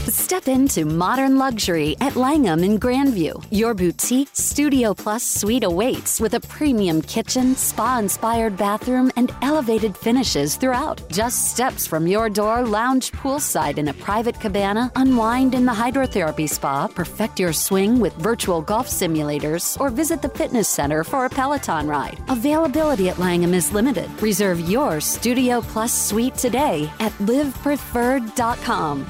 Step into modern luxury at Langham in Grandview. Your boutique Studio Plus suite awaits with a premium kitchen, spa-inspired bathroom, and elevated finishes throughout. Just steps from your door, lounge poolside in a private cabana, unwind in the hydrotherapy spa, perfect your swing with virtual golf simulators, or visit the fitness center for a Peloton ride. Availability at Langham is limited. Reserve your Studio Plus suite today at livepreferred.com.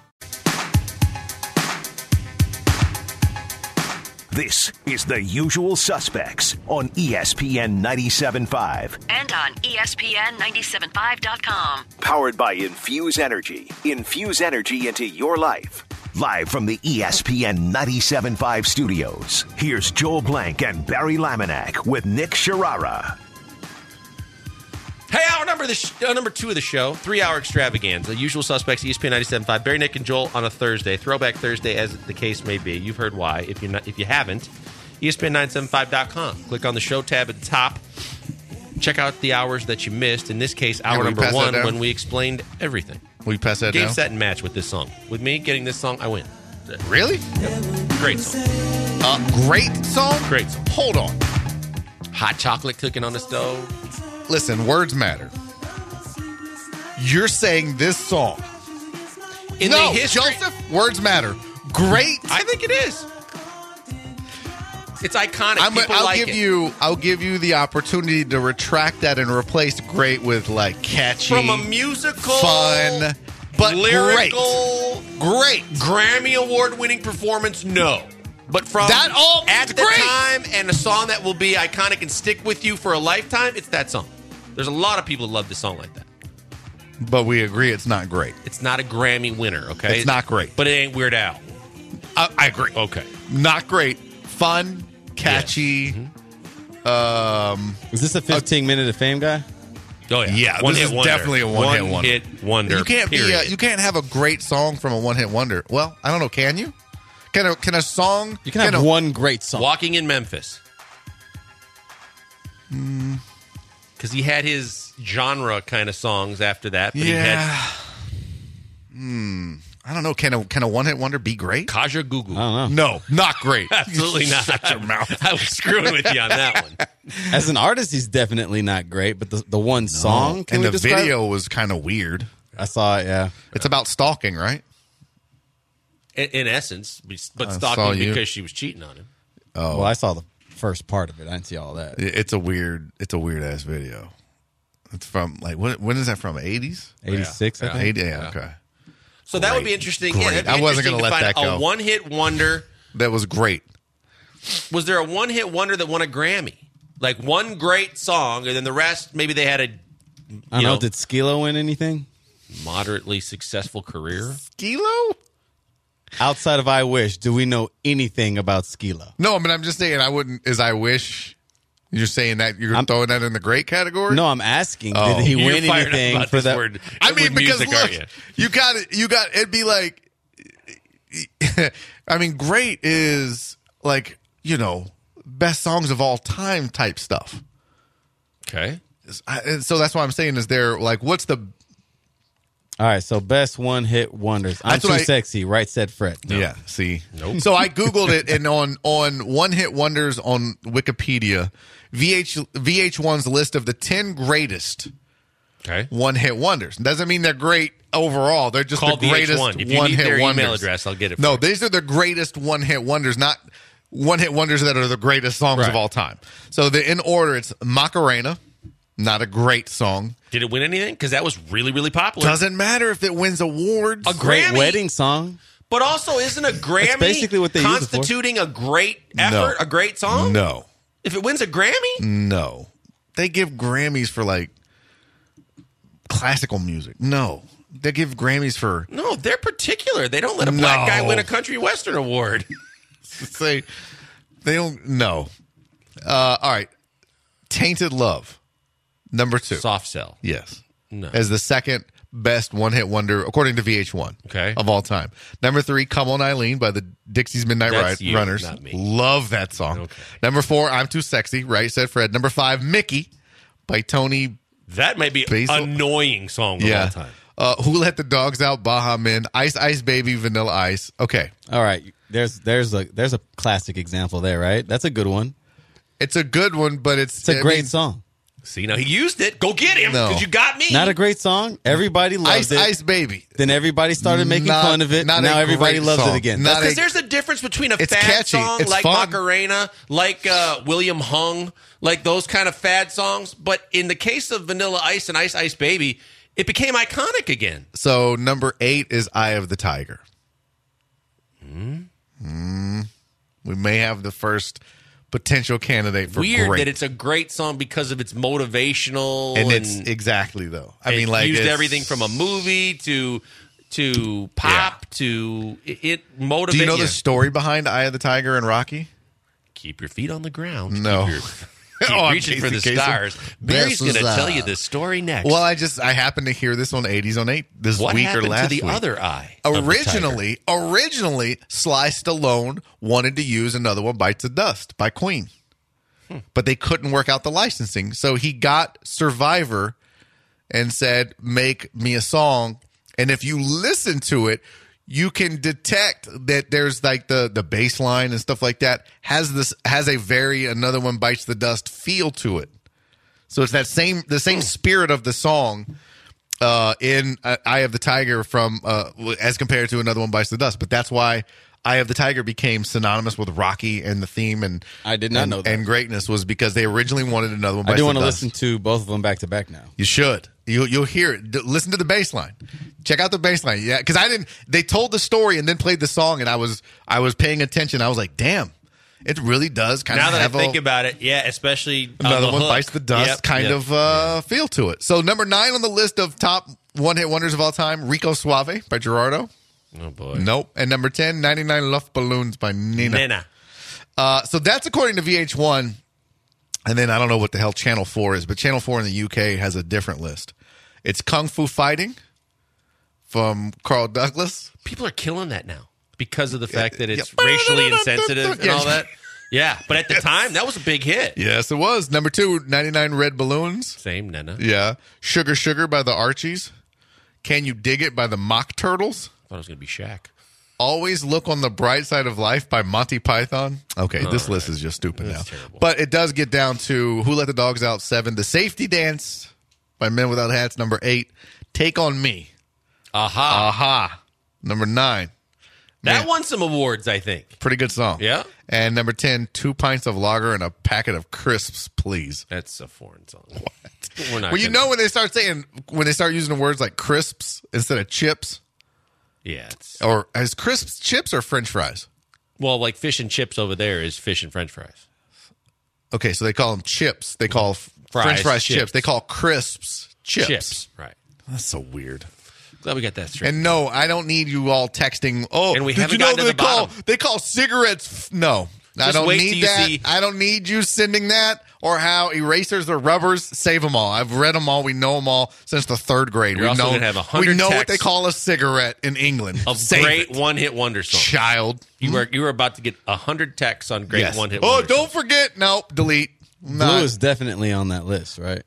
This is The Usual Suspects on ESPN 97.5. And on ESPN975.com. Powered by Infuse Energy. Infuse energy into your life. Live from the ESPN 97.5 studios, here's Joel Blank and Barry Laminack with Nick Sharara. Hey, hour number two of the show, 3-hour extravaganza. Usual Suspects, ESPN 97.5. Barry, Nick, and Joel on a Thursday, Throwback Thursday, as the case may be. You've heard why. If you haven't, ESPN975.com. Click on the show tab at the top. Check out the hours that you missed. In this case, hour number one, when we explained everything. Will you pass that Game, down? set, and match with this song. With me getting this song, I win. Really? Yep. Great song. Great song? Great song. Hold on. Hot chocolate cooking on the stove. Listen, words matter. You're saying this song. In the history, Joseph, words matter. Great. I think it is. It's iconic. I'll give you the opportunity to retract that and replace great with like catchy, From a musical, fun, but lyrical, great. Grammy award-winning performance. No, but from that all at the great. time and a song that will be iconic and stick with you for a lifetime. It's that song. There's a lot of people that love this song like that. But we agree it's not great. It's not a Grammy winner. Okay, It's not great. but it ain't Weird Al. I agree. Okay, Not great. Fun, catchy. Is this a 15-minute of fame guy? oh yeah, Yeah, one this hit is wonder. definitely a one-hit wonder. One-hit wonder. You can't period. you can't have a great song from a one-hit wonder. Well, I don't know. Can you? Can a song? You can have one great song. Walking in Memphis. Because he had his genre kind of songs after that. But he had I don't know. Can a one-hit wonder be great? Kaja Gugu. I don't know. No, not great. Absolutely not. Shut your mouth. I was screwing with you on that one. As an artist, he's definitely not great, but the one song, can And we the describe video was kind of weird. I saw it, yeah. It's about stalking, right? In essence, but saw stalking you. because she was cheating on him. Well, I saw the first part of it. I didn't see all that. It's a weird ass video. It's from like when is that from? 80s? 86, I think. 80, yeah, okay. So that would be interesting. Great. Yeah, that'd be I wasn't interesting gonna let to find that go. A one-hit wonder. That was great. Was there a one-hit wonder that won a Grammy? Like one great song, and then the rest, maybe they had a I don't know. Did Skilo win anything? moderately successful career. Skilo? Outside of I Wish, do we know anything about Skilo? No, I mean, I'm just saying I wouldn't, as I wish. You're saying that you're throwing that in the great category? No, I'm asking, Oh. did he You're win fired up anything about for this that? word. I mean, With because music, look, aren't you got it'd be like, I mean, great is like, best songs of all time type stuff. Okay. So that's why I'm saying is there, like, what's the... All right, so best one-hit wonders. I'm That's Too what Sexy, right said Fred. No. Yeah, see. Nope. So I Googled it, and on one-hit wonders on Wikipedia, VH1's list of the 10 greatest Okay. one-hit wonders. Doesn't mean they're great overall. They're just Call the greatest VH1. If you need one-hit their wonders. email address, I'll get it. No, for you. these are the greatest one-hit wonders, not one-hit wonders that are the greatest songs Right. of all time. So in order, it's Macarena, not a great song. Did it win anything? Because that was really, really popular. Doesn't matter if it wins awards. A Great Grammy? wedding song. But also, isn't a Grammy basically what they use it for. constituting a great effort, a great song? No. If it wins a Grammy? No. They give Grammys for, like, classical music. No. They give Grammys for... No, they're particular. They don't let a black guy win a country western award. Say they don't... No. All right. Tainted Love. Number 2. Soft sell. Yes. No. As the second best one-hit wonder, according to VH1, Okay. of all time. Number 3, Come On Eileen by the Dixie's Midnight That's you, Runners. not me. Love that song. Okay. Number 4, I'm Too Sexy, right, said Fred. Number 5, Mickey by Tony. That may be Basil? annoying song of all time. Who Let the Dogs Out, Baha Men, Ice Ice Baby, Vanilla Ice. Okay. All right. There's a classic example there, right? That's a good one. It's a good one, but it's a great song. See, now he used it. Go get him, because you got me. Not a great song. Everybody loved Ice it. Ice Baby. Then everybody started making fun of it. Now everybody loves it again. Because there's a difference between a fad catchy. song It's like fun. Macarena, like William Hung, like those kind of fad songs. But in the case of Vanilla Ice and Ice Ice Baby, it became iconic again. So number 8 is Eye of the Tiger. We may have the first potential candidate for Weird great. that it's a great song because of its motivational and it's exactly though. I mean, like used it's, everything from a movie to pop to it motivates. Do you know the story behind Eye of the Tiger and Rocky? Keep your feet on the ground. No. Keep I'm reaching for the Casey Kasem. stars. Barry's going to This is, tell you this story next. Well, I happened to hear this on 80s on 8 this what week or happened last to the week. other eye? of the Originally, Sly Stallone wanted to use Another One Bites the Dust by Queen. But they couldn't work out the licensing. So he got Survivor and said, make me a song. And if you listen to it, you can detect that there's like the bass line and stuff like that has a very Another One Bites the Dust feel to it. So it's the same spirit of the song in Eye of the Tiger from as compared to Another One Bites the Dust. But that's why Eye of the Tiger became synonymous with Rocky and the theme, and I did not know that. And greatness was because they originally wanted Another One Bites the Dust. I do want to listen to both of them back to back now. You should. You'll hear it. Listen to the bass line. Check out the bass line. Yeah, because they told the story and then played the song, and I was paying attention. I was like, damn, it really does kind Now of that have I think about it, yeah, especially Another on the One hook. Bites the Dust feel to it. So number 9 on the list of top one-hit wonders of all time, Rico Suave by Gerardo. Oh, boy. Nope. And number 10, 99 Luft Balloons by Nina. So that's according to VH1. And then I don't know what the hell Channel 4 is, but Channel 4 in the UK has a different list. It's Kung Fu Fighting from Carl Douglas. People are killing that now because of the fact that it's racially insensitive and all that. Yeah, but at the time, that was a big hit. Yes, it was. Number 2, 99 Red Balloons. Same, Nana. Yeah. Sugar Sugar by the Archies. Can You Dig It by the Mock Turtles. I thought it was going to be Shaq. Always Look on the Bright Side of Life by Monty Python. Okay, this list is just stupid now. Terrible. But it does get down to Who Let the Dogs Out 7. The Safety Dance by Men Without Hats, number 8. Take On Me. Aha. Number 9. That won some awards, I think. Pretty good song. Yeah. And number 10, 2 pints of lager and a packet of crisps, please. That's a foreign song. What? We're not Well, you know when they start using the words like crisps instead of chips? Yeah. It's, Or is crisps chips or French fries? well, like fish and chips over there is fish and French fries. Okay, so they call them chips. They call Fries, French fries chips. chips. They call crisps chips. Right. That's so weird. Glad we got that straight. And no, I don't need you all texting. Oh, And we did haven't you know gotten to that the bottom. they call cigarettes? No, I Just don't wait till need you that. see- I don't need you sending that or how erasers or rubbers save them all. I've read them all. We know them all since the 3rd grade. You're we also know gonna have 100 we know what texts they call a cigarette in England. Of Save great it, one-hit wonder songs. child. You were about to get 100 texts on great Yes. one-hit Oh, wonder don't songs. forget. Nope, delete. Blue Not. is definitely on that list, right?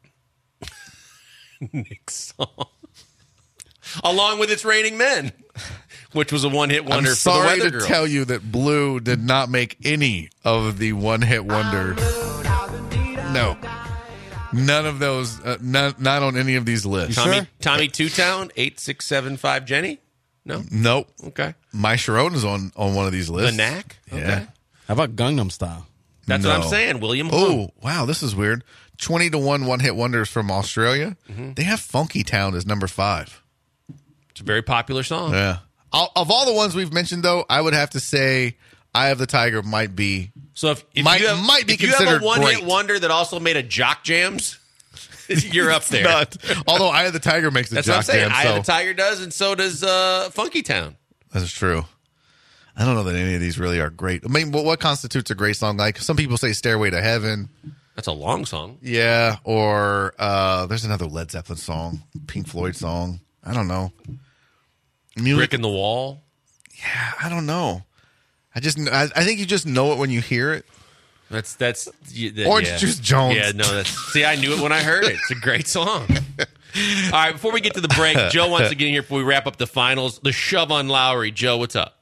Nick's song. Along with It's Raining Men, which was a one-hit I'm wonder for the sorry Weather to Girls. tell you that Blue did not make any of the one-hit wonder. No, none of those. Not on any of these lists. Tommy Two-Town, 8675 Jenny? No? Nope. Okay. My Sharon is on one of these The lists. Knack? Yeah. Okay. How about Gangnam Style? That's what No. I'm saying. William Hung. Oh, wow, this is weird. 20-1 one-hit wonders from Australia. They have Funky Town as number 5. It's a very popular song. Yeah. Of all the ones we've mentioned, though, I would have to say Eye of the Tiger might be. So if Might- you have, might be if you have a considered one-hit great. wonder that also made a Jock Jams, you're up there. Not, although Eye of the Tiger makes the That's what I'm Jock saying. Jam, Eye so of the Tiger does, and so does Funky Town. that's true. I don't know that any of these really are great. I mean, what constitutes a great song? Like some people say "Stairway to Heaven." That's a long song. Yeah, or there's another Led Zeppelin song, Pink Floyd song. I don't know. Brick in the Wall. I don't know. I think you just know it when you hear it. That's Orange Juice Jones. Yeah, no, see, I knew it when I heard it. It's a great song. All right, before we get to the break, Joe wants to get in here before we wrap up the finals. The shove on Lowry. Joe, what's up?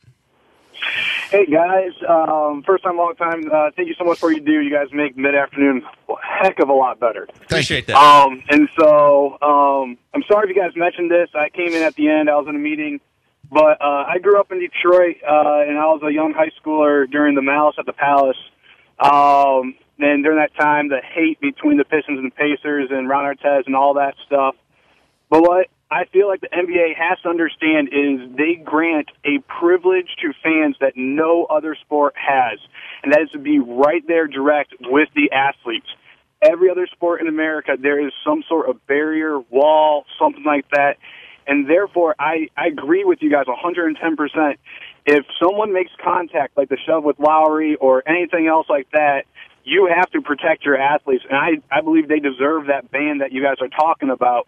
Hey, guys. First time, long time. Thank you so much for what you do. You guys make mid-afternoon a heck of a lot better. Appreciate that. And so I'm sorry if you guys mentioned this. I came in at the end. I was in a meeting. But I grew up in Detroit, and I was a young high schooler during the Malice at the Palace. And during that time, the hate between the Pistons and the Pacers and Ron Artest and all that stuff. But what I feel like the NBA has to understand is they grant a privilege to fans that no other sport has, and that is to be right there direct with the athletes. Every other sport in America, there is some sort of barrier, wall, something like that. And therefore, I agree with you guys 110%. If someone makes contact, like the shove with Lowry or anything else like that, you have to protect your athletes. And I believe they deserve that ban that you guys are talking about.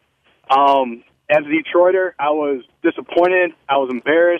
As a Detroiter, I was disappointed. I was embarrassed.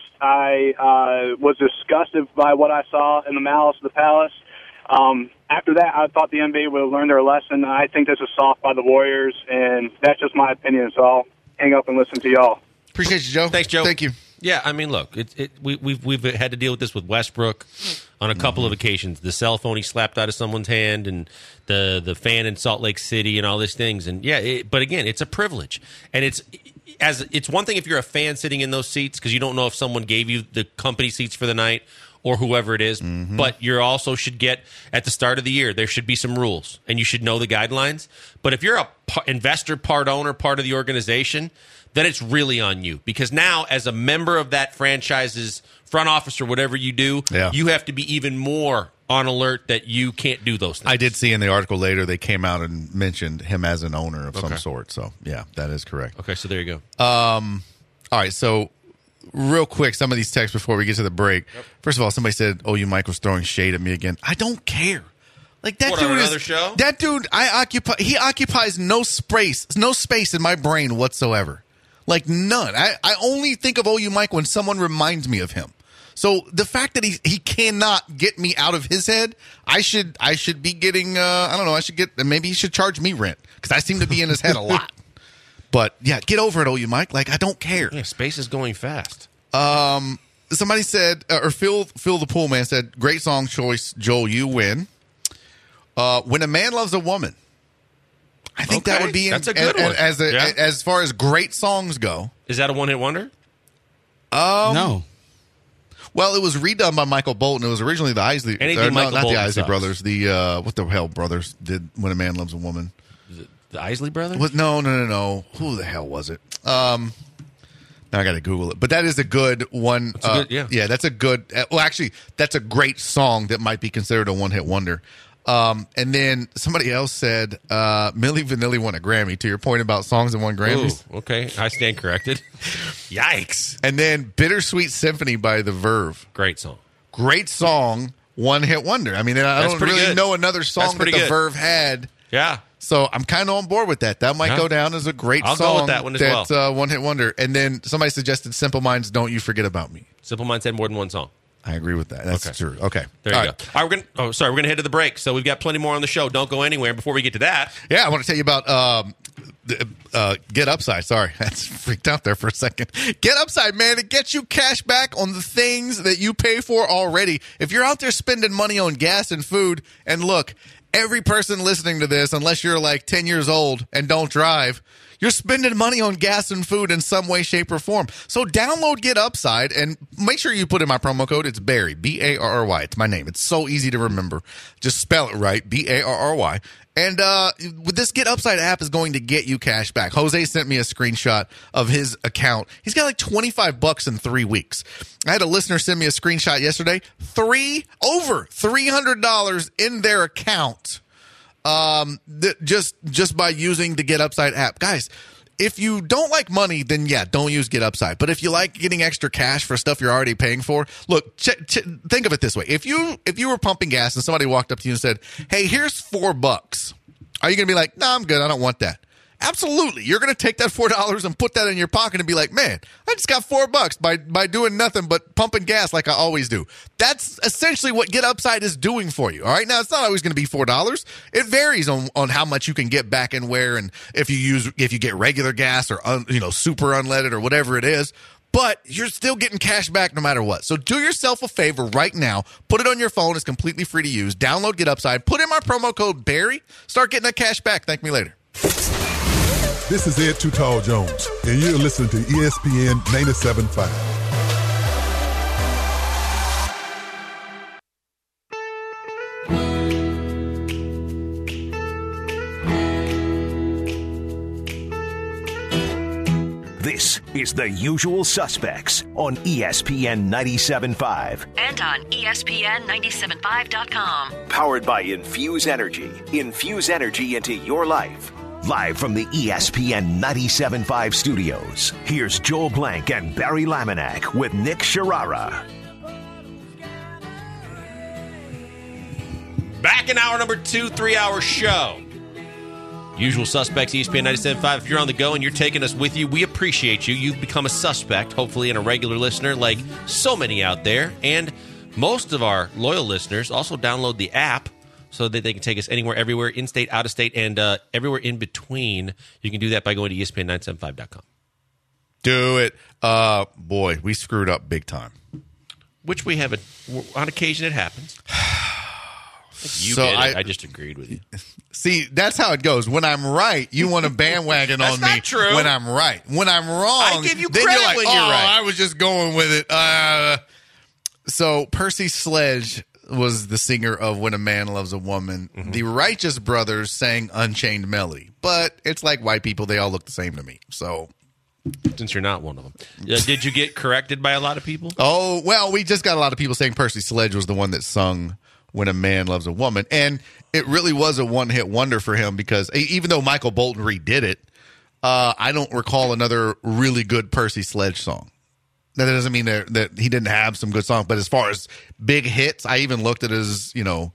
I was disgusted by what I saw in the Malice of the Palace. After that, I thought the NBA would have learned their lesson. I think this is soft by the Warriors, and that's just my opinion. So I'll hang up and listen to y'all. Appreciate you, Joe. Thanks, Joe. Thank you. Yeah, I mean, look, we've had to deal with this with Westbrook on a couple of occasions. The cell phone he slapped out of someone's hand, and the fan in Salt Lake City, and all these things. And yeah, but again, it's a privilege, and it's one thing if you're a fan sitting in those seats because you don't know if someone gave you the company seats for the night or whoever it is. But you also should get at the start of the year there should be some rules, and you should know the guidelines. But if you're a investor, part owner, part of the organization, then it's really on you. Because now, as a member of that franchise's front office or whatever you do, you have to be even more on alert that you can't do those things. I did see in the article later they came out and mentioned him as an owner of some sort. So, yeah, that is correct. Okay, so there you go. All right, so real quick, some of these texts before we get to the break. First of all, somebody said, "Oh, you Mike was throwing shade at me again." I don't care. Like that dude another show? That dude, he occupies no space in my brain whatsoever. Like none. I only think of OU Mike when someone reminds me of him. So the fact that he cannot get me out of his head, I should be getting I don't know, maybe he should charge me rent because I seem to be in his head a lot. But yeah, get over it, OU Mike. Like I don't care. Yeah, space is going fast. Somebody said, or Phil the Pool Man said, great song choice, Joel. You win. When a Man Loves a Woman. I think that would be that's a good one. As far as great songs go. Is that a one-hit wonder? No. Well, it was redone by Michael Bolton. It was originally the Isley. Anything Michael not Bolton the Isley sucks. Brothers. The what the hell brothers did When a Man Loves a Woman? The Isley Brothers? No. Who the hell was it? Now I got to Google it. But that is a good one. Yeah, that's a good. Well, actually, that's a great song that might be considered a one-hit wonder. And then somebody else said Milli Vanilli won a Grammy. To your point about songs that won Grammys. Ooh, okay, I stand corrected. Yikes. And then Bittersweet Symphony by The Verve. Great song. Great song, one-hit wonder. I mean, I don't really know another song that The Verve had. Yeah. So I'm kind of on board with that. That might go down as a great song. I'll go with that one as well. One-hit wonder. And then somebody suggested Simple Minds, Don't You Forget About Me. Simple Minds had more than one song. I agree with that. That's true. Okay. There you go. All right, we're going to head to the break. So we've got plenty more on the show. Don't go anywhere. Before we get to that. Yeah, I want to tell you about Get Upside. Sorry, that's freaked out there for a second. Get Upside, man. It gets you cash back on the things that you pay for already. If you're out there spending money on gas and food, and look, every person listening to this, unless you're like 10 years old and don't drive, you're spending money on gas and food in some way, shape, or form. So download Get Upside and make sure you put in my promo code. It's Barry, B-A-R-R-Y. It's my name. It's so easy to remember. Just spell it right, B-A-R-R-Y. And with this Get Upside app is going to get you cash back. Jose sent me a screenshot of his account. He's got like $25 in 3 weeks. I had a listener send me a screenshot yesterday. Over $300 in their account. Just by using the Get Upside app. Guys, if you don't like money, then yeah, don't use Get Upside. But if you like getting extra cash for stuff you're already paying for, look, think of it this way. If you were pumping gas and somebody walked up to you and said, "Hey, here's $4," are you going to be like, "No, I'm good. I don't want that"? Absolutely. You're going to take that $4 and put that in your pocket and be like, man, I just got $4 by doing nothing but pumping gas like I always do. That's essentially what Get Upside is doing for you. All right. Now, it's not always going to be $4. It varies on how much you can get back and where, and if you get regular gas or super unleaded or whatever it is. But you're still getting cash back no matter what. So do yourself a favor right now. Put it on your phone. It's completely free to use. Download Get Upside. Put in my promo code Barry. Start getting that cash back. Thank me later. This is Ed Too Tall Jones, and you're listening to ESPN 97.5. This is The Usual Suspects on ESPN 97.5. And on ESPN975.com. Powered by Infuse Energy. Infuse energy into your life. Live from the ESPN 97.5 studios, here's Joel Blank and Barry Laminack with Nick Sharara. Back in hour number 2, 3-hour show. Usual Suspects, ESPN 97.5. If you're on the go and you're taking us with you, we appreciate you. You've become a suspect, hopefully, and a regular listener like so many out there. And most of our loyal listeners also download the app so that they can take us anywhere, everywhere, in-state, out-of-state, and everywhere in between. You can do that by going to ESPN975.com. Do it. Boy, we screwed up big time. Which we have, on occasion, it happens. You So did it. I just agreed with you. See, that's how it goes. When I'm right, you want to bandwagon on me. Not true. When I'm right. When I'm wrong, I give you then credit you're like, when you're right. I was just going with it. So Percy Sledge was the singer of When a Man Loves a Woman. Mm-hmm. The Righteous Brothers sang Unchained Melody. But it's like white people. They all look the same to me. So since you're not one of them. Did you get corrected by a lot of people? Oh, well, we just got a lot of people saying Percy Sledge was the one that sung When a Man Loves a Woman. And it really was a one-hit wonder for him because even though Michael Bolton redid it, I don't recall another really good Percy Sledge song. Now, that doesn't mean that he didn't have some good songs, but as far as big hits, I even looked at his,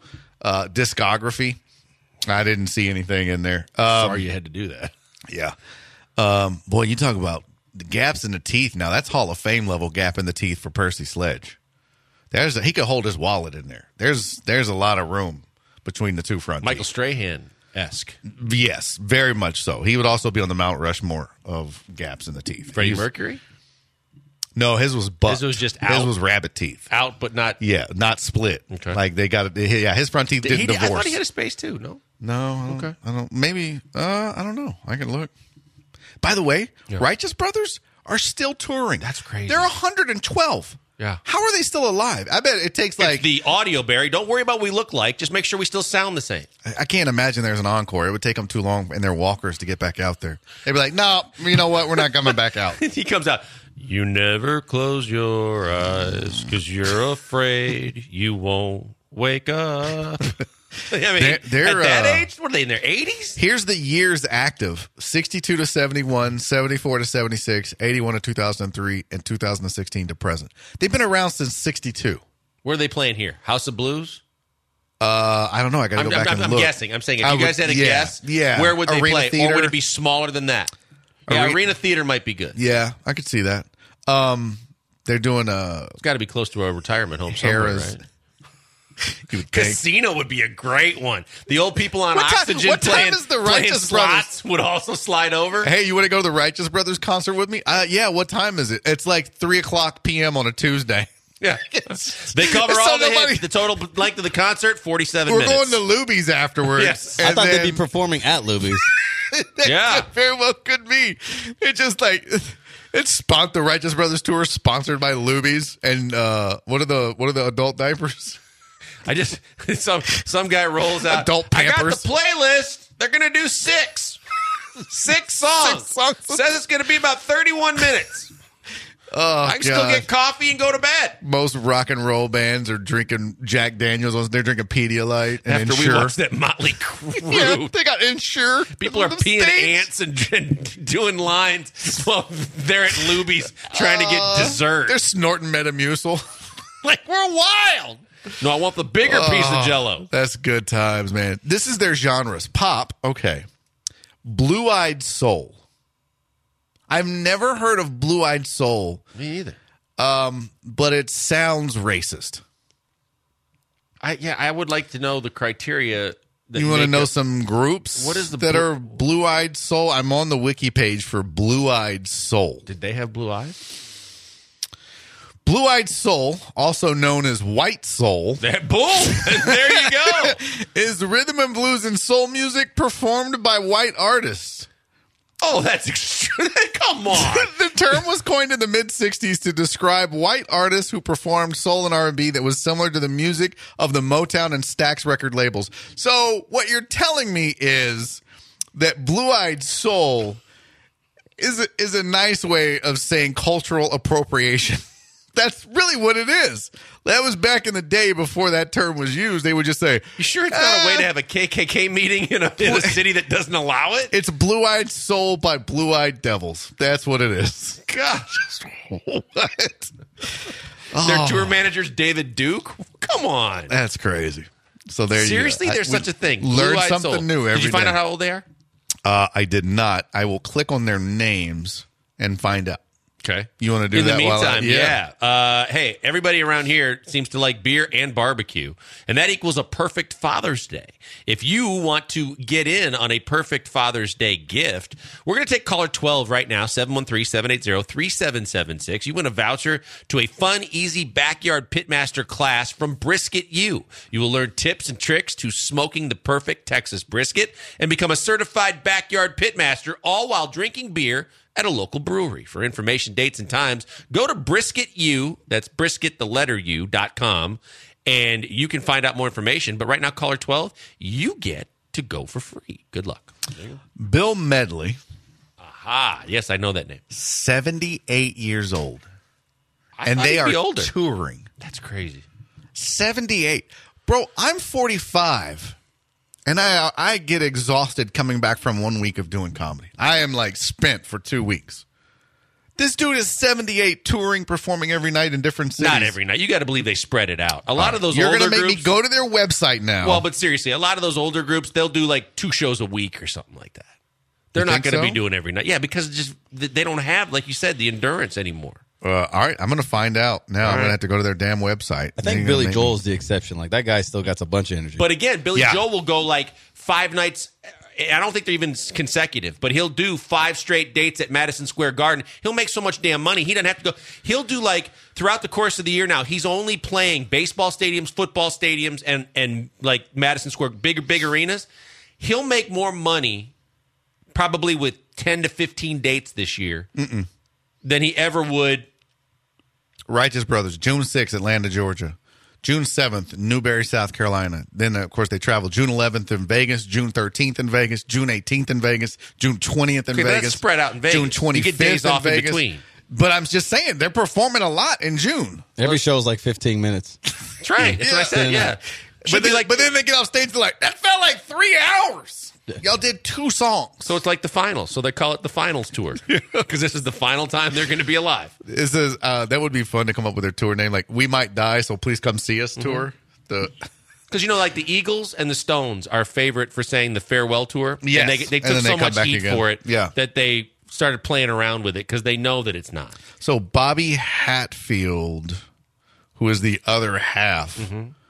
discography. I didn't see anything in there. Sorry you had to do that. Yeah. Boy, you talk about the gaps in the teeth. Now, that's Hall of Fame level gap in the teeth for Percy Sledge. He could hold his wallet in there. There's a lot of room between the two front Michael teeth. Strahan-esque. Yes, very much so. He would also be on the Mount Rushmore of gaps in the teeth. Freddie Mercury? No, his was butt. His was just out. His was rabbit teeth. Out, but not... Yeah, not split. Okay. Like they got it. Yeah, his front teeth didn't divorce. I thought he had a space too, no? No. Okay. I don't. Maybe. I don't know. I can look. By the way, Righteous Brothers are still touring. That's crazy. They're 112. Yeah. How are they still alive? I bet it takes like... It's the audio, Barry. Don't worry about what we look like. Just make sure we still sound the same. I can't imagine there's an encore. It would take them too long in their walkers to get back out there. They'd be like, no, you know what? We're not coming back out. He comes out. You never close your eyes because you're afraid you won't wake up. I mean, they're at that age, what are they in their 80s? Here's the years active: 62 to 71, 74 to 76, 81 to 2003, and 2016 to present. They've been around since 62. Where are they playing here? House of Blues? I don't know. I got to go back and look. I'm guessing. I'm saying if you guys had a guess, where would they Arena play? Theater. Or would it be smaller than that? Yeah, Arena Theater might be good. Yeah, I could see that. They're doing It's got to be close to a retirement home somewhere, right? Casino would be a great one. The old people on oxygen playing slots would also slide over. Hey, you want to go to the Righteous Brothers concert with me? Yeah, what time is it? It's like 3:00 p.m. on a Tuesday. Yeah. They cover all the hits. The total length of the concert, 47 minutes. We're going to Luby's afterwards. Yes. I thought they'd be performing at Luby's. Yeah. Very well could be. It's just like... the Righteous Brothers tour sponsored by Luby's, and what are the adult diapers? I just some guy rolls out adult Pampers. I got the playlist. They're gonna do six songs. Says it's gonna be about 31 minutes. I can still get coffee and go to bed. Most rock and roll bands are drinking Jack Daniels. They're drinking Pedialyte and After Ensure. we watched that Motley Crue. Yeah, they got Ensure. People are peeing ants and doing lines while they're at Luby's trying to get dessert. They're snorting Metamucil. Like, we're wild. No, I want the bigger piece of Jell-O. That's good times, man. This is their genres. Pop, okay. Blue-Eyed Soul. I've never heard of Blue-Eyed Soul. Me either. But it sounds racist. I would like to know the criteria. You want to know some groups What is the that are Blue-Eyed Soul? I'm on the wiki page for Blue-Eyed Soul. Did they have blue eyes? Blue-Eyed Soul, also known as White Soul, That boom! There you go. is rhythm and blues and soul music performed by white artists. Oh, that's extreme. Come on. The term was coined in the mid-'60s to describe white artists who performed soul and R&B that was similar to the music of the Motown and Stax record labels. So what you're telling me is that Blue-Eyed Soul is a nice way of saying cultural appropriation. That's really what it is. That was back in the day before that term was used. They would just say, You sure it's not a way to have a KKK meeting in a city that doesn't allow it? it's Blue-Eyed Soul by Blue-Eyed Devils. That's what it is. Gosh. What? Their tour manager's David Duke? Come on. That's crazy. So there Seriously, you go. there's such a thing. Learn Blue-Eyed something Soul. new every Did you find day. out how old they are? I did not. I will click on their names and find out. Okay. You want to do In that the while meantime, yeah. Hey, everybody around here seems to like beer and barbecue, and that equals a perfect Father's Day. If you want to get in on a perfect Father's Day gift, we're going to take caller 12 right now, 713-780-3776. You win a voucher to a fun, easy backyard pitmaster class from Brisket U. You will learn tips and tricks to smoking the perfect Texas brisket and become a certified backyard pitmaster, all while drinking beer at a local brewery. For information, dates, and times, go to Brisket U, that's brisket, the letter U.com, and you can find out more information. But right now, caller 12, you get to go for free. Good luck. Bill Medley, Aha. Yes, I know that name. 78 years old. I And thought they he'd are be older. touring. That's crazy. 78. Bro, I'm 45. And I get exhausted coming back from 1 week of doing comedy. I am like spent for 2 weeks. This dude is 78, touring, performing every night in different cities. Not every night. You got to believe they spread it out. A lot of those You're older gonna make groups. me go to their website now. Well, but seriously, a lot of those older groups, they'll do like 2 shows a week or something like that. They're not think going to so? be doing every night. Yeah, because just they don't have, like you said, the endurance anymore. All right, I'm going to find out now. I'm going to have to go to their damn website. I think Billy Joel's the exception. Like, that guy still got a bunch of energy. But again, Billy Yeah. Joel will go like 5 nights. I don't think they're even consecutive, but he'll do 5 straight dates at Madison Square Garden. He'll make so much damn money. He doesn't have to go. He'll do like throughout the course of the year now, he's only playing baseball stadiums, football stadiums, and like Madison Square, big arenas. He'll make more money probably with 10 to 15 dates this year than he ever would. Righteous Brothers, June 6th, Atlanta, Georgia. June 7th, Newberry, South Carolina. Then, of course, they travel June 11th in Vegas, June 13th in Vegas, June 18th in Vegas, June 20th in Okay, Vegas. that's spread out in Vegas. June 25th You get days off in between. But I'm just saying, they're performing a lot in June. Every show is like 15 minutes. That's right. That's what I said. Yeah. But then they get off stage, they're like, that felt like 3 hours. Y'all did 2 songs. So it's like the finals. So they call it the finals tour because this is the final time they're going to be alive. This is that would be fun to come up with their tour name, like "We Might Die, so please come see us" tour. Because like the Eagles and the Stones are favorite for saying the farewell tour. Yes. And they And took then they so come much back heat again. for it Yeah. that they started playing around with it because they know that it's not. So Bobby Hatfield, who is the other half,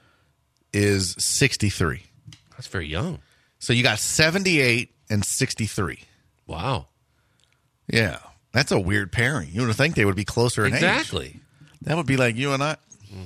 is 63. That's very young. So you got 78 and 63. Wow. Yeah, that's a weird pairing. You would think they would be closer in age. Exactly. That would be like you and I.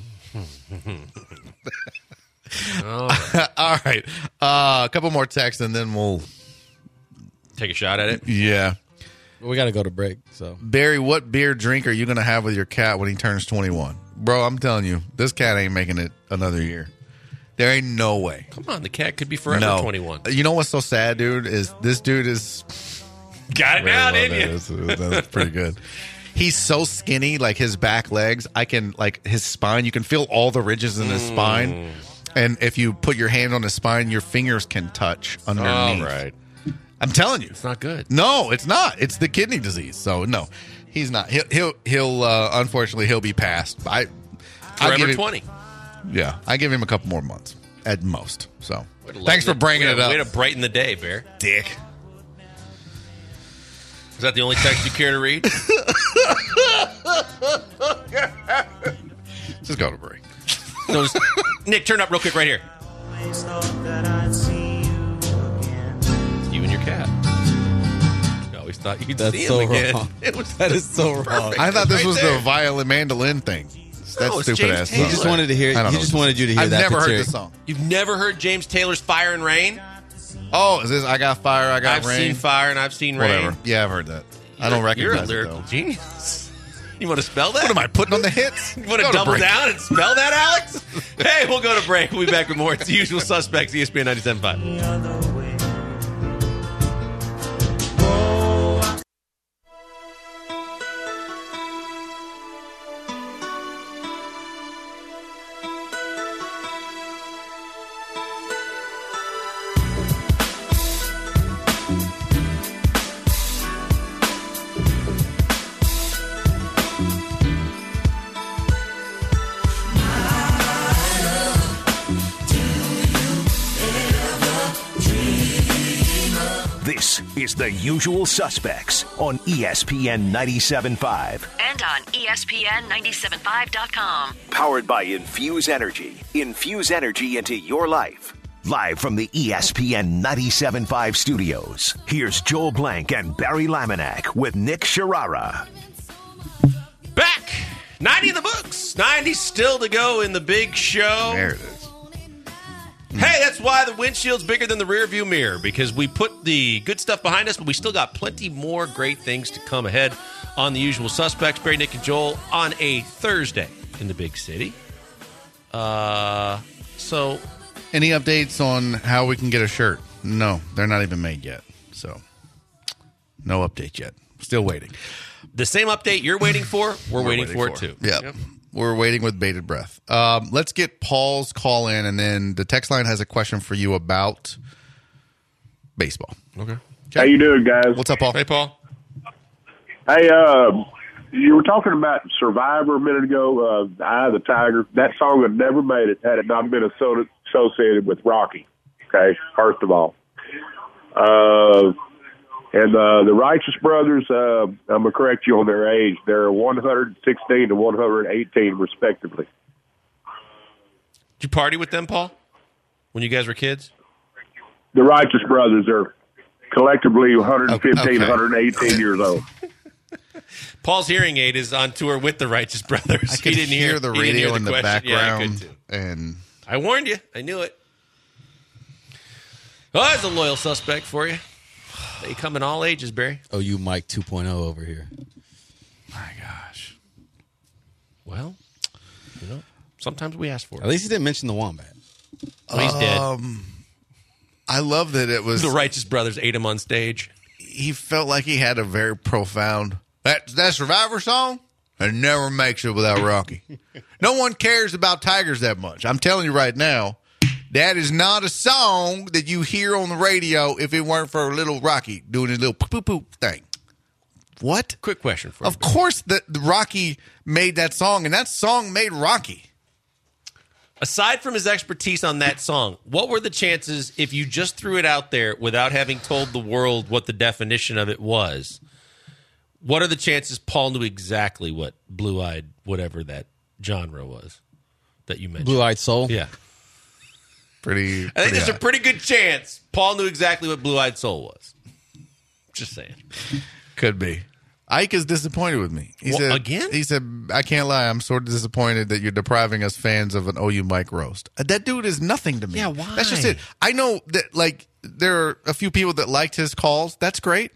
All right. A couple more texts and then we'll. Take a shot at it. Yeah. We got to go to break. So Barry, what beer drink are you going to have with your cat when he turns 21? Bro, I'm telling you, this cat ain't making it another year. There ain't no way. Come on, the cat could be forever 21. You know what's so sad, dude? Is this dude is. Got it now, Really didn't you? love that. That's pretty good. He's so skinny, like his back legs. I can, like his spine, you can feel all the ridges in his spine. And if you put your hand on his spine, your fingers can touch underneath. All right. I'm telling you. It's not good. No, it's not. It's the kidney disease. So, no, he's not. He'll unfortunately, he'll be passed. I'll give Forever him, 20. Yeah, I give him a couple more months at most. So, thanks for bringing it up. Way to brighten the day, Bear. Dick. Is that the only text you care to read? Just go to break. No, Nick, turn up real quick right here. You and your cat. I always thought you'd That's see so him again. wrong. It was That is so wrong. perfect. I thought this Right was there. the violin mandolin thing. That's No, it's stupid James ass. Taylor. He just wanted to hear. I don't He know just what wanted you to hear I've that. never heard particular- this song. You've never heard James Taylor's Fire and Rain? Oh, is this I Got Fire, I Got I've Rain? seen Fire and I've seen Rain. Whatever. Yeah, I've heard that. I don't You're a recognize it, lyrical though. genius. You want to spell that? What am I, putting on the hits? You want to Go double break. down and spell that, Alex? Hey, we'll go to break. We'll be back with more. It's the Usual Suspects, ESPN 97.5. This is The Usual Suspects on ESPN 97.5. And on ESPN975.com. Powered by Infuse Energy. Infuse energy into your life. Live from the ESPN 97.5 studios, here's Joel Blank and Barry Laminack with Nick Sharara. Back. 90 in the books. 90 still to go in the big show. There it is. Hey, that's why the windshield's bigger than the rearview mirror, because we put the good stuff behind us, but we still got plenty more great things to come ahead on The Usual Suspects. Barry, Nick, and Joel on a Thursday in the big city. So, Any updates on how we can get a shirt? No, they're not even made yet. So, no update yet. Still waiting. the same update you're waiting for, we're waiting for it too. Yep. We're waiting with bated breath. Let's get Paul's call in, and then the text line has a question for you about baseball. Okay. How you doing, guys? What's up, Paul? Hey, Paul. Hey, you were talking about Survivor a minute ago, Eye of the Tiger. That song would never made it had it not been associated with Rocky, okay, first of all. And the Righteous Brothers, I'm going to correct you on their age. They're 116 to 118, respectively. Did you party with them, Paul, when you guys were kids? The Righteous Brothers are collectively 115 Okay. to 118 years old. Paul's hearing aid is on tour with the Righteous Brothers. I could hear the radio in the question. Yeah, I could background, too. and I warned you. I knew it. Oh, that's a loyal suspect for you. They come in all ages, Barry. Oh, you Mike 2.0 over here. my gosh, Well, you know, sometimes we ask for At it. least he didn't mention the wombat. Oh, he's dead. I love that it was. The Righteous Brothers ate him on stage. He felt like he had a very profound that Survivor song. It never makes it without Rocky. No one cares about tigers that much. I'm telling you right now, that is not a song that you hear on the radio if it weren't for little Rocky doing his little poop poop thing. What? Quick question for you. Of course, the Rocky made that song, and that song made Rocky. Aside from his expertise on that song, what were the chances if you just threw it out there without having told the world what the definition of it was? What are the chances Paul knew exactly what blue-eyed, whatever that genre was that you mentioned? Blue-eyed soul? Yeah. Pretty. I think there's a pretty good chance Paul knew exactly what blue-eyed soul was. Just saying. Could be. Ike is disappointed with me. He What, said, again? He said, I can't lie. I'm sort of disappointed that you're depriving us fans of an OU Mike roast. That dude is nothing to me. Yeah, why? That's just it. I know that, like, there are a few people that liked his calls. That's great.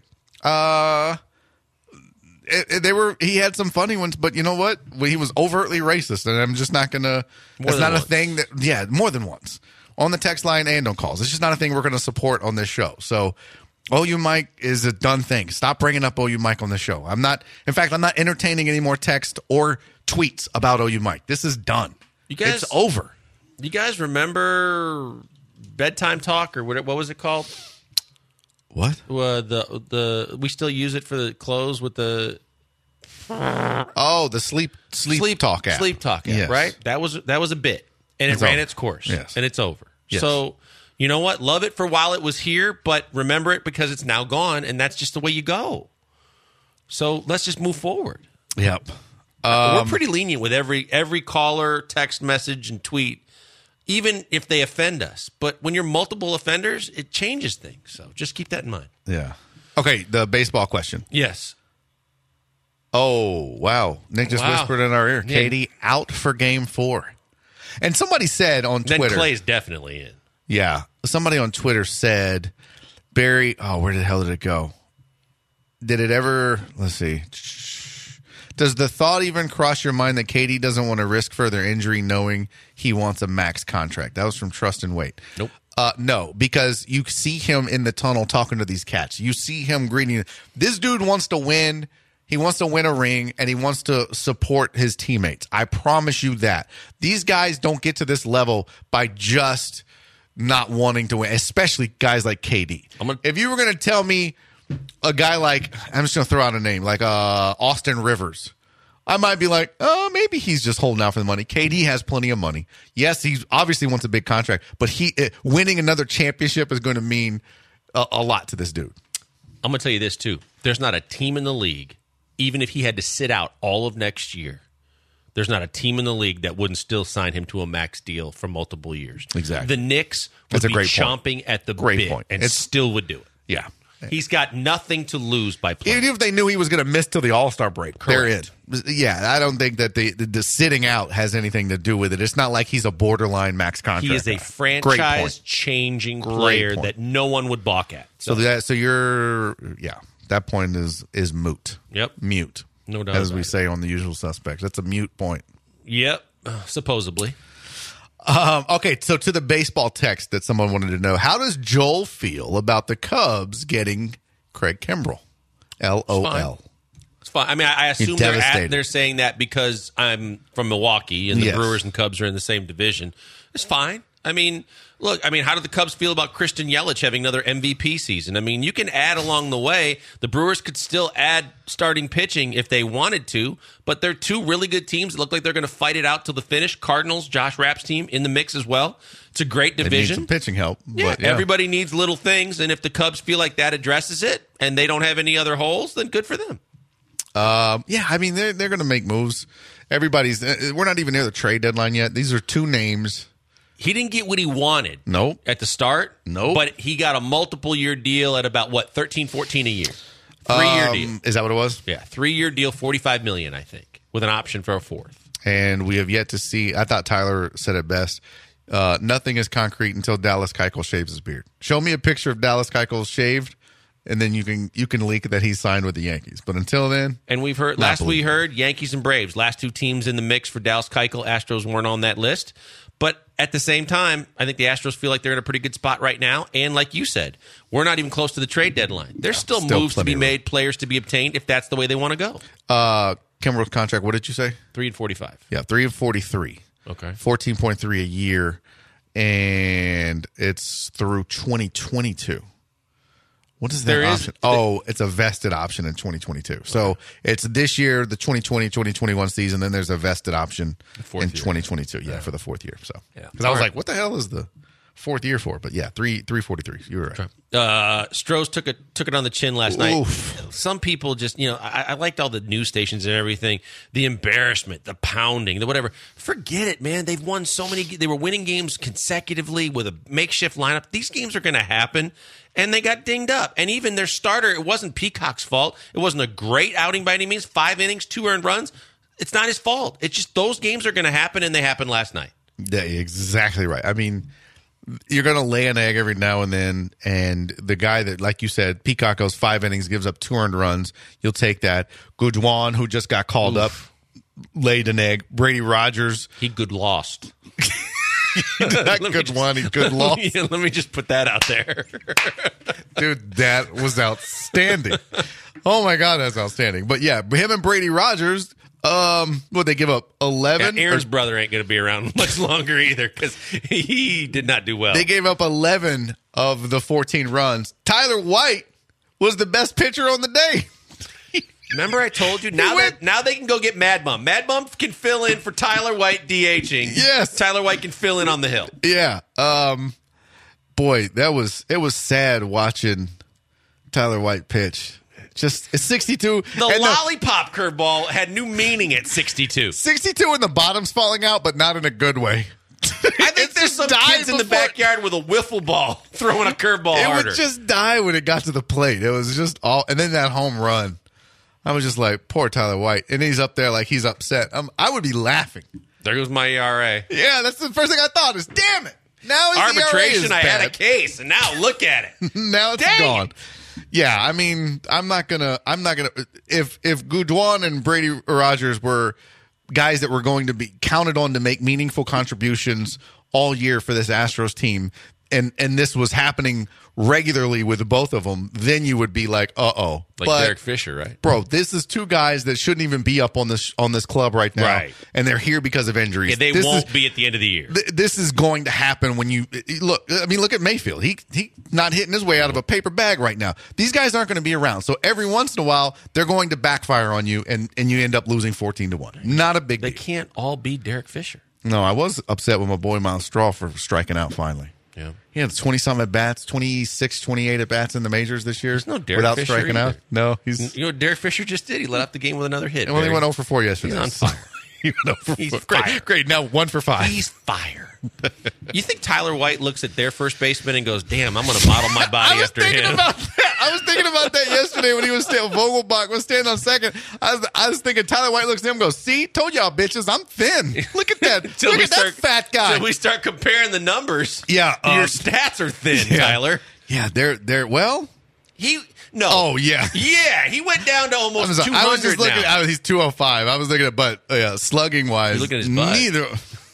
He had some funny ones, but you know what? Well, he was overtly racist, and I'm just not going to. That's than not once. a thing that. Yeah, more than once. On the text line and on calls. It's just not a thing we're going to support on this show. So, OU Mike is a done thing. Stop bringing up OU Mike on the show. I'm not entertaining any more text or tweets about OU Mike. This is done. You guys- it's over. You guys remember Bedtime Talk or what was it called? What? We still use it for the close with the Oh, the sleep talk app. Sleep Talk app, Yes. right? That was a bit, and it It's ran over. its course, Yes. and it's over. Yes. So, you know what? Love it for while it was here, but remember it because it's now gone, and that's just the way you go. So let's just move forward. Yep. We're pretty lenient with every caller, text message, and tweet, even if they offend us. But when you're multiple offenders, it changes things. So just keep that in mind. Yeah. Okay, the baseball question. Yes. Oh, wow. Nick just whispered in our ear. Yeah. Katie out for Game 4. And somebody said on Then Twitter. Clay's definitely in. Yeah. Somebody on Twitter said, Barry, where the hell did it go? Did it ever, let's see. Does the thought even cross your mind that Katie doesn't want to risk further injury knowing he wants a max contract? That was from Trust and Wait. Nope. No, because you see him in the tunnel talking to these cats. You see him greeting. This dude wants to win. He wants to win a ring, and he wants to support his teammates. I promise you that. These guys don't get to this level by just not wanting to win, especially guys like KD. If you were going to tell me a guy like, I'm just going to throw out a name, like Austin Rivers, I might be like, oh, maybe he's just holding out for the money. KD has plenty of money. Yes, he obviously wants a big contract, but winning another championship is going to mean a lot to this dude. I'm going to tell you this, too. There's not a team in the league, even if he had to sit out all of next year, there's not a team in the league that wouldn't still sign him to a max deal for multiple years. Exactly. The Knicks would be chomping at the bit and still would do it. Yeah. He's got nothing to lose by playing. Even if they knew he was going to miss till the All-Star break, Correct. they're in. Yeah, I don't think that the sitting out has anything to do with it. It's not like he's a borderline max contract. He is a franchise-changing player that no one would balk at. So that point is moot. Yep. Mute. No doubt. As we say on The Usual Suspects. That's a mute point. Yep. Supposedly. Okay, so to the baseball text that someone wanted to know, how does Joel feel about the Cubs getting Craig Kimbrell? LOL. It's fine. I mean, I assume they're saying that because I'm from Milwaukee and the Brewers and Cubs are in the same division. It's fine. I mean, look, how do the Cubs feel about Christian Yelich having another MVP season? I mean, you can add along the way. The Brewers could still add starting pitching if they wanted to, but they're two really good teams that look like they're going to fight it out till the finish. Cardinals, Josh Rapp's team, in the mix as well. It's a great division. They need some pitching help. Yeah, everybody needs little things, and if the Cubs feel like that addresses it and they don't have any other holes, then good for them. They're going to make moves. We're not even near the trade deadline yet. These are two names. He didn't get what he wanted. Nope. At the start. Nope. But he got a multiple year deal at about $13, $14 a year. 3-year deal. Is that what it was? Yeah, 3-year deal, $45 million, I think, with an option for a fourth. And we have yet to see. I thought Tyler said it best. Nothing is concrete until Dallas Keuchel shaves his beard. Show me a picture of Dallas Keuchel shaved, and then you can leak that he signed with the Yankees. But until then, and we heard Yankees and Braves, last two teams in the mix for Dallas Keuchel. Astros weren't on that list. But at the same time, I think the Astros feel like they're in a pretty good spot right now. And like you said, we're not even close to the trade deadline. There's still moves to be made, players to be obtained, if that's the way they want to go. Kimbrell's contract, what did you say? 3 and 45. Yeah, 3 and 43. Okay. 14.3 a year, and it's through 2022. What is that option? It's a vested option in 2022. Okay. So it's this year, the 2020-2021 season, then there's a vested option in 2022. Yeah, for the fourth year. So, because I was like, what the hell is the fourth year for? But yeah, 343. You were right. Strohs took it on the chin last night. Oof. Some people just, I liked all the news stations and everything. The embarrassment, the pounding, the whatever. Forget it, man. They've won so many. They were winning games consecutively with a makeshift lineup. These games are going to happen. And they got dinged up. And even their starter, it wasn't Peacock's fault. It wasn't a great outing by any means. 5 innings, 2 earned runs. It's not his fault. It's just those games are going to happen, and they happened last night. Yeah, exactly right. I mean, you're going to lay an egg every now and then, and the guy that, like you said, Peacock goes 5 innings, gives up 2 earned runs. You'll take that. Gujuan, who just got called up, laid an egg. Brady Rogers. He good lost. Not good one, he good lost. Let me just put that out there. Dude, that was outstanding. Oh my God, that's outstanding. But yeah, him and Brady Rogers, they give up 11? Yeah, Aaron's brother ain't going to be around much longer either because he did not do well. They gave up 11 of the 14 runs. Tyler White was the best pitcher on the day. Remember I told you? Now they can go get Mad Bum. Mad Bum can fill in for Tyler White DHing. Yes. Tyler White can fill in on the hill. Yeah. Boy, it was sad watching Tyler White pitch. Just it's 62. The lollipop curveball had new meaning at 62. 62 and the bottom's falling out, but not in a good way. I think there's some kids in the backyard with a wiffle ball throwing a curveball harder. It would just die when it got to the plate. It was just all, and then that home run. I was just like, poor Tyler White, and he's up there like he's upset. I would be laughing. There goes my ERA. Yeah, that's the first thing I thought is, damn it. Now his arbitration. ERA is I bad. had a case, and now look at it. Now it's gone. Yeah, I mean, I'm not gonna. If Goudreau and Brady Rogers were guys that were going to be counted on to make meaningful contributions all year for this Astros team, and this was happening regularly with both of them, then you would be like, uh-oh. Like but, Derek Fisher, right? Bro, this is two guys that shouldn't even be up on this club right now. Right. And they're here because of injuries. Yeah, they won't be at the end of the year. This is going to happen when you look. I mean, look at Mayfield. He not hitting his way out of a paper bag right now. These guys aren't going to be around. So every once in a while, they're going to backfire on you, and you end up losing 14-1. Not a big deal. They can't all be Derek Fisher. No, I was upset with my boy Miles Straw for striking out finally. Yeah. He had 20-some at-bats, 26, 28 at-bats in the majors this year. There's no Derek without Fisher striking either. out. No, he's... You know what Derek Fisher just did? He let up the game with another hit. Well, he went 0 for 4 yesterday. He's on fire. He went 0 for He's 4. fire. Great. Now 1 for 5. He's fire. You think Tyler White looks at their first baseman and goes, damn, I'm going to model my body after him? I was thinking about that yesterday when he was Vogelbach was standing on second. I was thinking Tyler White looks at him and goes, see, told y'all bitches, I'm thin. Look at that. Look at that fat guy. Until we start comparing the numbers. Yeah. Your stats are thin, Tyler. Yeah, they're well. No. Oh, yeah. Yeah, he went down to almost 200 I was just looking now. he's 205. I was looking at, but slugging-wise. You're looking at his butt. Neither.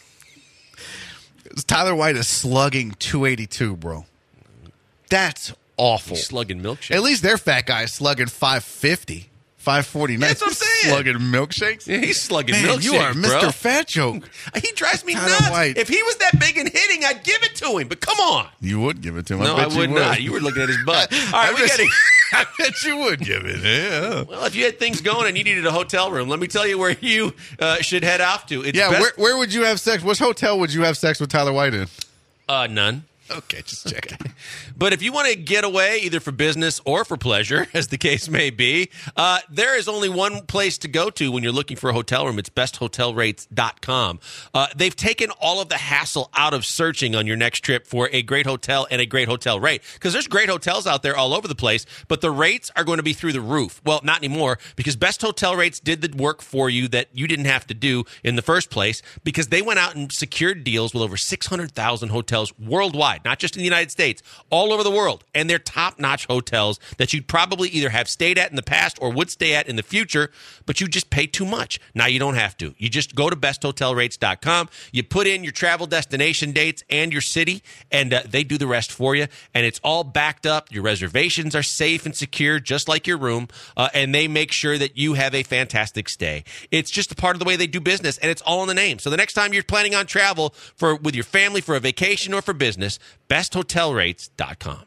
Tyler White is slugging 282, bro. That's awful. He's slugging milkshakes. At least their fat guy is slugging 550, 549. That's what I'm saying. Slugging milkshakes. Yeah, he's slugging Man, milkshakes, you are Mr. bro. Fat Joke. He drives me Tyler nuts. White. If he was that big and hitting, I'd give it to him. But come on. You would give it to him. No, I I bet would you not. You were looking at his butt. All right, we got to... I bet you would give it. Yeah. Well, if you had things going and you needed a hotel room, let me tell you where you should head off to. It's where would you have sex? Which hotel would you have sex with Tyler White in? None. Okay, just checking. But if you want to get away, either for business or for pleasure, as the case may be, there is only one place to go to when you're looking for a hotel room. It's besthotelrates.com. They've taken all of the hassle out of searching on your next trip for a great hotel and a great hotel rate. Because there's great hotels out there all over the place, but the rates are going to be through the roof. Well, not anymore, because Best Hotel Rates did the work for you that you didn't have to do in the first place, because they went out and secured deals with over 600,000 hotels worldwide. Not just in the United States, all over the world. And they're top-notch hotels that you'd probably either have stayed at in the past or would stay at in the future, but you just pay too much. Now you don't have to. You just go to besthotelrates.com. You put in your travel destination dates and your city, and they do the rest for you. And it's all backed up. Your reservations are safe and secure, just like your room, and they make sure that you have a fantastic stay. It's just a part of the way they do business, and it's all in the name. So the next time you're planning on travel with your family for a vacation or for business, besthotelrates.com.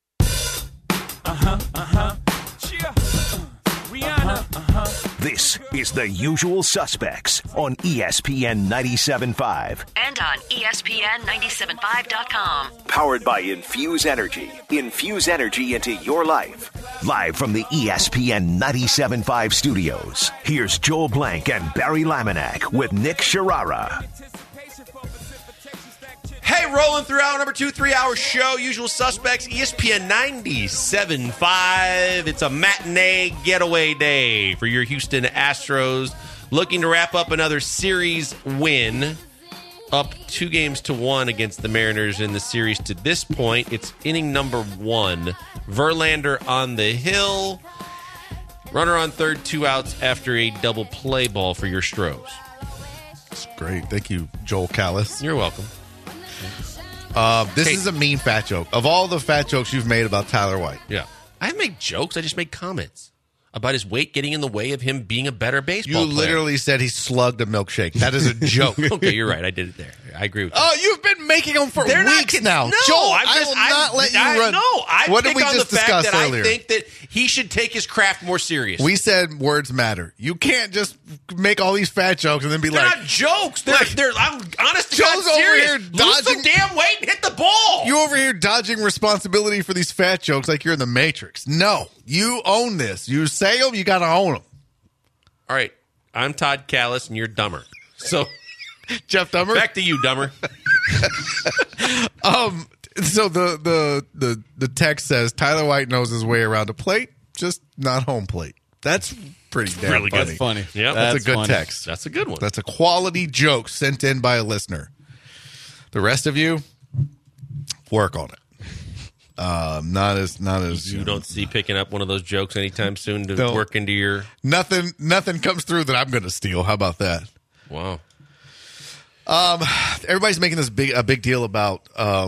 This is The Usual Suspects on ESPN 97.5. And on ESPN975.com. Powered by Infuse Energy. Infuse energy into your life. Live from the ESPN 97.5 studios, here's Joel Blank and Barry Laminack with Nick Sharara. Hey, rolling through hour number 2, 3-hour show. Usual Suspects, ESPN 97.5. It's a matinee getaway day for your Houston Astros. Looking to wrap up another series win. Up 2-1 against the Mariners in the series to this point. It's inning number 1. Verlander on the hill. Runner on third, 2 outs after a double play ball for your Stros. That's great. Thank you, Joel Callis. You're welcome. This is a mean fat joke. Of all the fat jokes you've made about Tyler White. Yeah. I didn't make jokes. I just made comments about his weight getting in the way of him being a better baseball player. You literally said he slugged a milkshake. That is a joke. Okay, you're right. I did it there. I agree with you. Oh, you've been making them for weeks now. No, Joel, I will not let you run. No, I what pick did we on just the fact discuss that earlier? I think that he should take his craft more seriously. We said words matter. You can't just make all these fat jokes and then be They're like... not jokes. I'm honest to Joel's God over serious. here Lose dodging... some damn weight and hit the ball. You over here dodging responsibility for these fat jokes like you're in the Matrix. No, you own this. You say them, you got to own them. All right, I'm Todd Callis, and you're Dumber. So, Jeff Dumber? back to you, Dumber. So the text says Tyler White knows his way around a plate, just not home plate. That's pretty damn really good. funny. Funny. Yep. That's a good funny. text. That's a good one. That's a quality joke sent in by a listener. The rest of you, work on it. Not as You don't see picking up one of those jokes anytime soon to No. work into your... Nothing comes through that I'm going to steal. How about that? Wow. Everybody's making a big deal about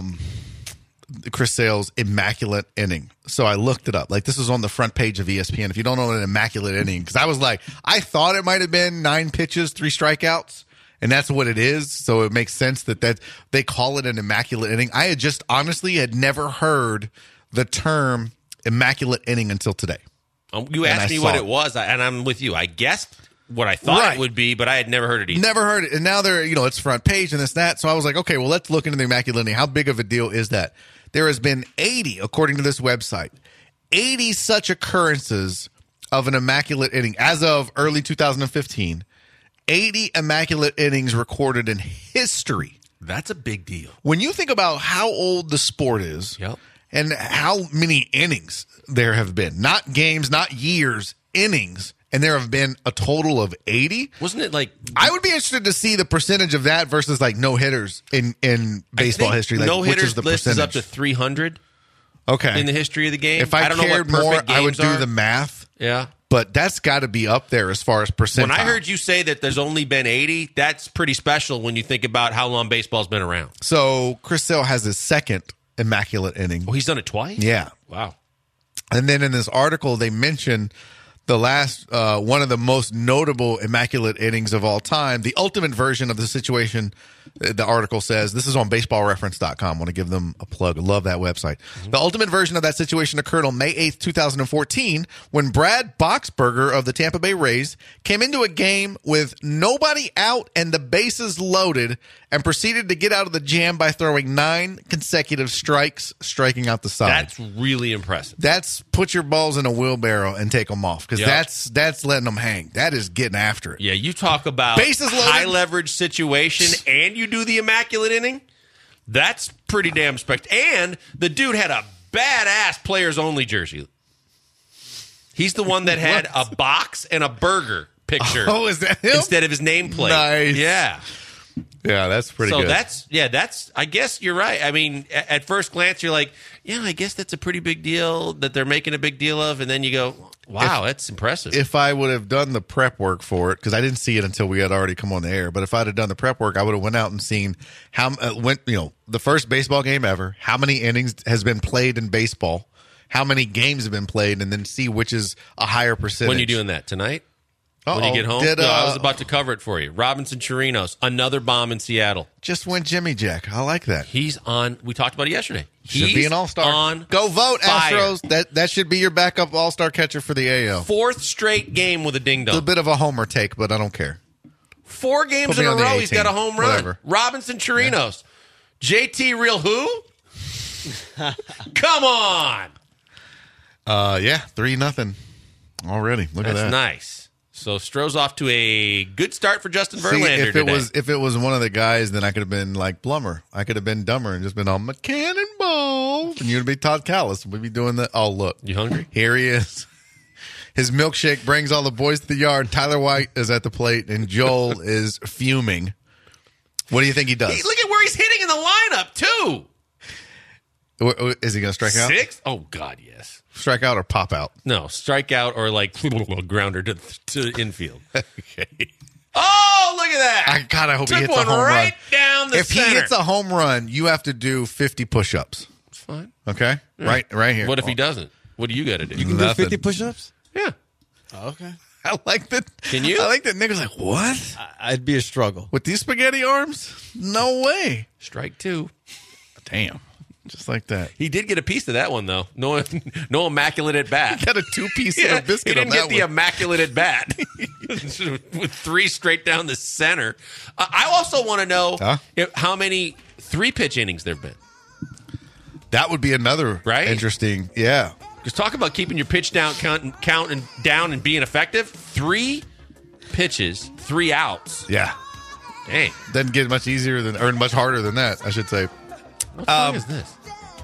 Chris Sale's immaculate inning. So I looked it up. Like, this was on the front page of ESPN. If you don't know what an immaculate inning, because I was like, I thought it might have been 9 pitches, 3 strikeouts, and that's what it is. So it makes sense that they call it an immaculate inning. I had just honestly had never heard the term immaculate inning until today. You asked me what it was, and I'm with you. I guessed what I thought it would be, but I had never heard it either. Never heard it. And now it's front page and this, that. So I was like, okay, well, let's look into the immaculate inning. How big of a deal is that? There has been 80, according to this website, 80 such occurrences of an immaculate inning as of early 2015. 80 immaculate innings recorded in history. That's a big deal. When you think about how old the sport is and how many innings there have been, not games, not years, innings, and there have been a total of 80. Wasn't it like... I would be interested to see the percentage of that versus like no-hitters in baseball history. Like, no-hitters the list percentage? is up to 300 okay. in the history of the game. If I don't know cared what more, perfect I would games do are. the math. Yeah. But that's got to be up there as far as percentile. When I heard you say that there's only been 80, that's pretty special when you think about how long baseball's been around. So Chris Sale has his second immaculate inning. Oh, he's done it twice? Yeah. Wow. And then in this article, they mention the last, one of the most notable immaculate innings of all time, the ultimate version of the situation, the article says, this is on baseballreference.com. I want to give them a plug. I love that website. The ultimate version of that situation occurred on May 8th, 2014, when Brad Boxberger of the Tampa Bay Rays came into a game with nobody out and the bases loaded and proceeded to get out of the jam by throwing 9 consecutive strikes, striking out the side. That's really impressive. That's put your balls in a wheelbarrow and take them off, because that's letting them hang. That is getting after it. Yeah, you talk about bases loaded, high leverage situation, and you do the immaculate inning. That's pretty damn spectacular. And the dude had a badass players only jersey. He's the one that had a box and a burger picture. Oh, is that him? Instead of his nameplate. Nice. Yeah. Yeah, that's pretty good. So that's I guess you're right. I mean, at first glance, you're like, yeah, I guess that's a pretty big deal that they're making a big deal of. And then you go, wow, that's impressive. If I would have done the prep work for it, because I didn't see it until we had already come on the air, but if I'd have done the prep work, I would have went out and seen how the first baseball game ever, how many innings has been played in baseball, how many games have been played, and then see which is a higher percentage. When are you doing that? Tonight? When you get home? No, I was about to cover it for you. Robinson Chirinos, another bomb in Seattle. Just went Jimmy Jack. I like that. He's on. We talked about it yesterday. Should be an all-star. Go vote, fire. Astros. That should be your backup all-star catcher for the AL. 4th straight game with a ding-dong. A bit of a homer take, but I don't care. 4 games in a row, he's got a home run. Whatever. Robinson Chirinos. Yeah. JT Real who? Come on. 3-0 already. Look at that. That's nice. So Stroh's off to a good start for Justin Verlander today. If it was one of the guys, then I could have been like Blummer. I could have been dumber and just been on my cannonball. And you'd be Todd Callis. We'd be doing that. Oh, look. You hungry? Here he is. His milkshake brings all the boys to the yard. Tyler White is at the plate, and Joel is fuming. What do you think he does? Look at where he's hitting in the lineup, too. Is he going to strike out? 6? Oh, God, yes. Strike out or pop out? No, strike out or like grounder to infield. Okay. Oh, look at that. I hope he hits a one home right run. down the If center. he hits a home run, you have to do 50 push-ups. It's fine. Okay? Yeah. Right here. What if he doesn't? What do you got to do? You can do 50 push-ups? Yeah. Oh, okay. I like that. Can you? I like that Nick was like, what? I'd be a struggle. With these spaghetti arms? No way. Strike 2. Damn. Just like that. He did get a piece of that one, though. No immaculate at bat. He got a 2-piece Yeah, of a biscuit he didn't on get that the one. immaculate at bat with 3 straight down the center. I also want to know how many 3-pitch innings there have been. That would be another interesting. Yeah. Just talk about keeping your pitch down, counting down, and being effective. 3 pitches, 3 outs. Yeah. Dang. Doesn't get much easier or much harder than that, I should say. What song is this?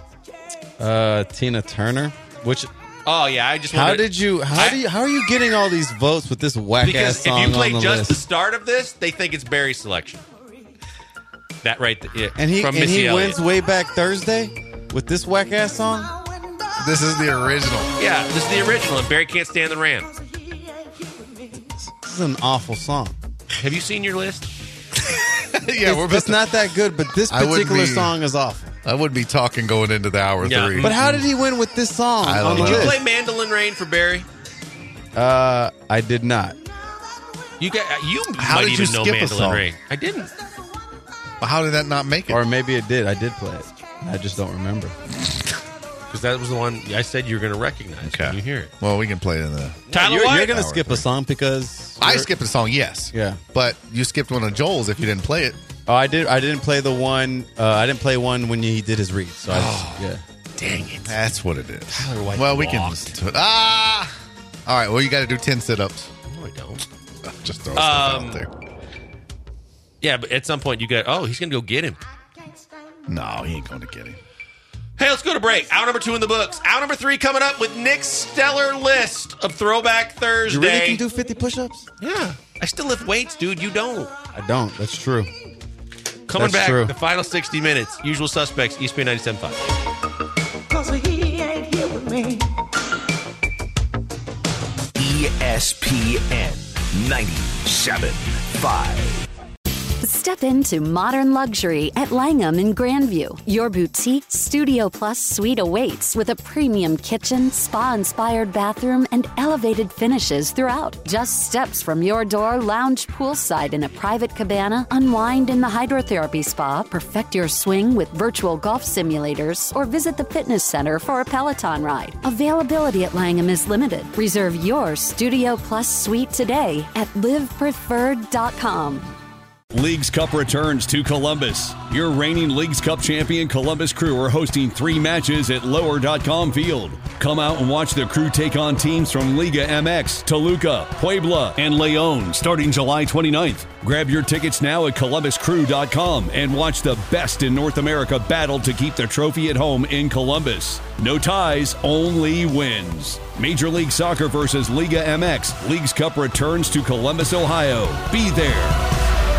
Tina Turner. Which? Oh yeah, I just. How are you getting all these votes with this whack ass song on the list? Because if you play just the start of this, they think it's Barry's selection. That right, and he Missy Elliott. wins way back Thursday with this whack ass song. This is the original. Yeah, this is the original, and Barry can't stand the Rams. This is an awful song. Have you seen your list? Yeah, it's not that good, but this particular song is awful. I wouldn't be talking going into the hour 3. But how did he win with this song? Did you play Mandolin Rain for Barry? I did not. You How might did you even know skip a Mandolin song? Rain. I didn't. Well, how did that not make it? Or maybe it did. I did play it. I just don't remember. Because that was the one I said you were going to recognize when you hear it. Well, we can play it in the... Tyler You're going to skip a song because... I skipped a song, yes. Yeah. But you skipped one of Joel's if you didn't play it. Oh, I did. I didn't play the one. I didn't play one when he did his read. So dang it! That's what it is. Tyler White we can listen to it. All right. Well, you got to do 10 sit-ups. No, I don't. Just throw stuff out there. Yeah, but at some point you got. Oh, he's going to go get him. No, he ain't going to get him. Hey, let's go to break. Hour number 2 in the books. Hour number 3 coming up with Nick's stellar list of Throwback Thursday. You really can do 50 push-ups? Yeah. I still lift weights, dude. You don't. I don't. That's true. Coming back, the final 60 minutes. Usual Suspects, ESPN 97.5. Cause he ain't here with me. ESPN 97.5. Step into modern luxury at Langham in Grandview. Your boutique Studio Plus suite awaits with a premium kitchen, spa-inspired bathroom, and elevated finishes throughout. Just steps from your door, lounge poolside in a private cabana, unwind in the hydrotherapy spa, perfect your swing with virtual golf simulators, or visit the fitness center for a Peloton ride. Availability at Langham is limited. Reserve your Studio Plus suite today at livepreferred.com. Leagues Cup returns to Columbus. Your reigning Leagues Cup champion Columbus Crew are hosting 3 matches at Lower.com Field. Come out and watch the Crew take on teams from Liga MX, Toluca, Puebla, and León starting July 29th. Grab your tickets now at ColumbusCrew.com and watch the best in North America battle to keep the trophy at home in Columbus. No ties, only wins. Major League Soccer versus Liga MX. Leagues Cup returns to Columbus, Ohio. Be there.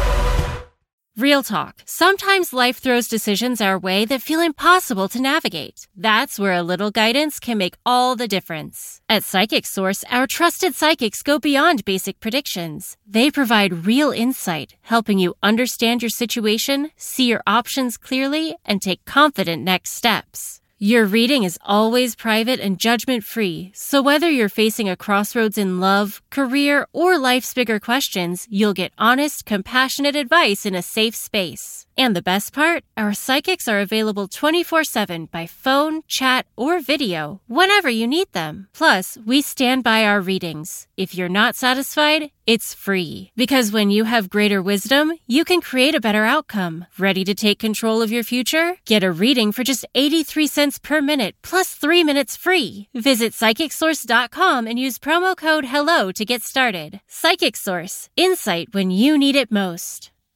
Real talk. Sometimes life throws decisions our way that feel impossible to navigate. That's where a little guidance can make all the difference. At Psychic Source, our trusted psychics go beyond basic predictions. They provide real insight, helping you understand your situation, see your options clearly, and take confident next steps. Your reading is always private and judgment-free, so whether you're facing a crossroads in love, career, or life's bigger questions, you'll get honest, compassionate advice in a safe space. And the best part? Our psychics are available 24/7 by phone, chat, or video, whenever you need them. Plus, we stand by our readings. If you're not satisfied, it's free. Because when you have greater wisdom, you can create a better outcome. Ready to take control of your future? Get a reading for just 83 cents per minute, plus 3 minutes free. Visit PsychicSource.com and use promo code HELLO to get started. Psychic Source. Insight when you need it most.